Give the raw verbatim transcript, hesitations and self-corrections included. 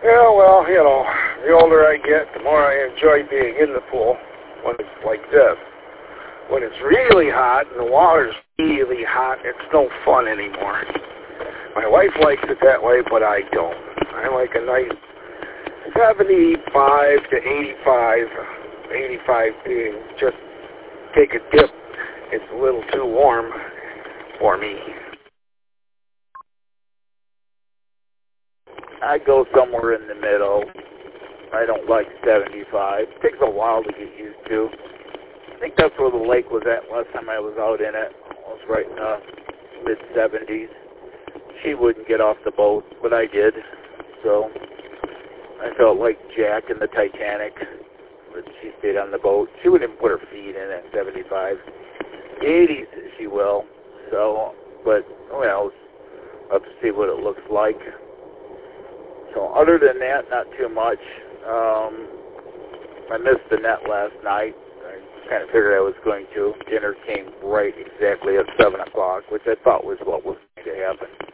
Yeah, well, you know, the older I get, the more I enjoy being in the pool when it's like this. When it's really hot and the water's really hot, it's no fun anymore. My wife likes it that way, but I don't. I like a nice seventy-five to eighty-five, eighty-five being just take a dip. It's a little too warm for me. I go somewhere in the middle. I don't like seventy-five. It takes a while to get used to. I think that's where the lake was at last time I was out in it. It was right in the mid seventies. She wouldn't get off the boat, but I did. So I felt like Jack in the Titanic, but she stayed on the boat. She wouldn't even put her feet in at seventy-five. eighties she will. So, but, well, I'll have to see what it looks like. So other than that, not too much. Um, I missed the net last night. I kind of figured I was going to. Dinner came right exactly at seven o'clock, which I thought was what was going to happen.